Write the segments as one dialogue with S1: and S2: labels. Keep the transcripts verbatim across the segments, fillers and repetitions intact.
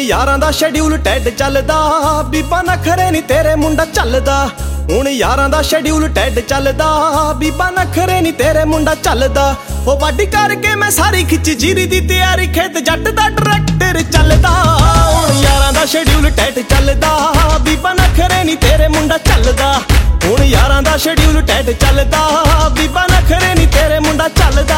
S1: यारां दा शेड्यूल टैड चलदा, बीबा नखरे नी तेरे मुंडा चलदा। हुण यारां दा शेड्यूल टैड चलदा, बीबा नखरे नी तेरे मुंडा चलदा। ओ वाडी करके मैं सारी खिच जीरी दी तैयारी, खेत जट दा ट्रैक्टर चलदा। हुण यारां दा शेड्यूल टैड चलदा, बीबा नखरे नी तेरे मुंडा चलदा। हुण यारां दा शेड्यूल टैड चलदा, बीबा नखरे नी तेरे मुंडा चलदा।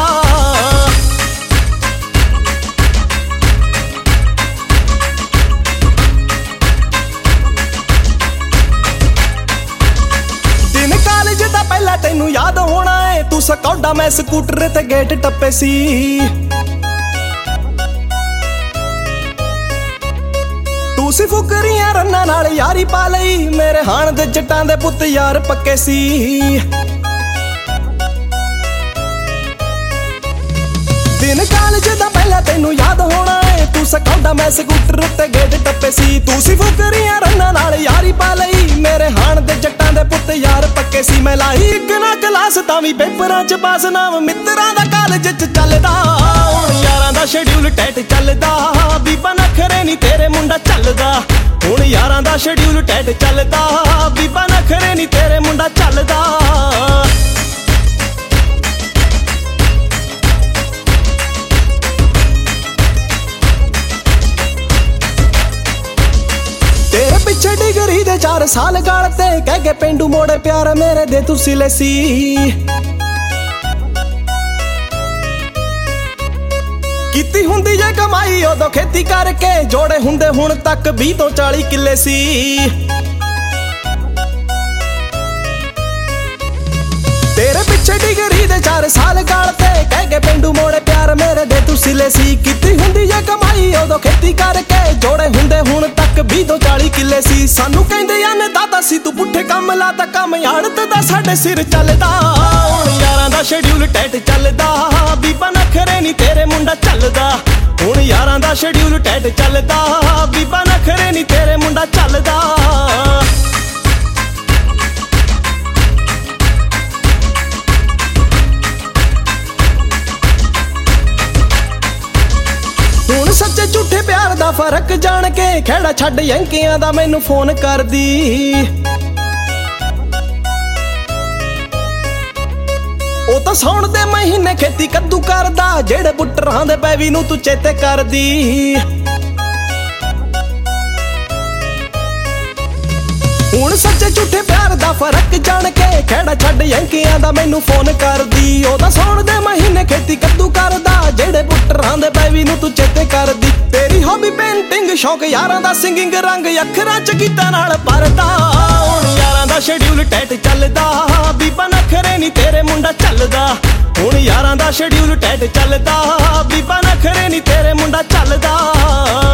S1: पहला तेनू याद होना है, तू स्कॉडा मैं स्कूटर ते गेट टप्पे सी। तू सी फुकरियां रन्ना नाल यारी पा लई, मेरे हाण दे जट्टां दे पुत्त यार पक्के सी। दिन कालज दा पहला तेनू याद होना है, तू स्कॉडा मैं स्कूटर ते गेट टप्पे सी। तू सी फुकरियां रन्ना नाल यारी पा लई, मेरे हाण दे जट्टां दे पुत्त यार पक्के सी। मैं लाई इक ना क्लास तावी पेपरां च पास, नाम मित्रां दा कालज च चलदा। हुण यारां दा शेड्यूल टैट चलदा, बीबा नखरे नी तेरे मुंडा चलदा। हुण यारां दा शेड्यूल टैट चलदा, बीबा नखरे नी तेरे मुंडा चलदा। तेरे पिछे डिगरी दे चार साल गालते, कह के पेंडू मोड़े प्यार मेरे दे तू सिले सी। कीती हुंदी जे कमाई उदों खेती करके, जोड़े हुंदे हुण तक बीस तो चाली किले सी। तेरे पिछे डिगरी दे चार साल गालते, कह के पेंडू मोड़े प्यार मेरे दे तू सिले सी। कीती हुंदी जे कमाई उदों खेती करके, जोड़े हुंदे हुण तक बीस तो चाली किले सी। सानू कहंदे आने दादा सी तू पुट्ठे काम ला ता काम आड़त दा साडे सिर चलदा। हुण यारां दा शेड्यूल टैट चलदा, बीबा नखरे नी तेरे मुंडा चलदा। हुण यारां दा शेड्यूल टैट चलदा, बीबा नखरे नी तेरे मुंडा चलदा। हुण सच्चे झूठे प्यार दा फर्क जान के, खेड़ा छड्ड यंकियां दा मैनू फोन कर दी। ओ तां सौण दे महीने खेती कद्दू करदा, जेड़े बुटरां दे पैवी नू तू चेते कर दी। हुण सच्चे झूठे प्यार दा फर्क जान के, खेड़ा छड्ड यंकियां दा मैनू फोन कर दी। ओ तां सौण दे महीने खेती कद्दू करदा, जेड़े बुटरां दे पैवी नू तू चेते कर दी। तेरी हॉबी पेंटिंग, शौक यारां दा सिंगिंग, रंग अखरां च गीतां नाल भरदा। हुण यारां दा शेड्यूल टैट चलदा, बीबा नखरे नी तेरे मुंडा चलदा। हुण यारां दा शेड्यूल टैट चलदा, बीबा नखरे नी तेरे मुंडा चलदा।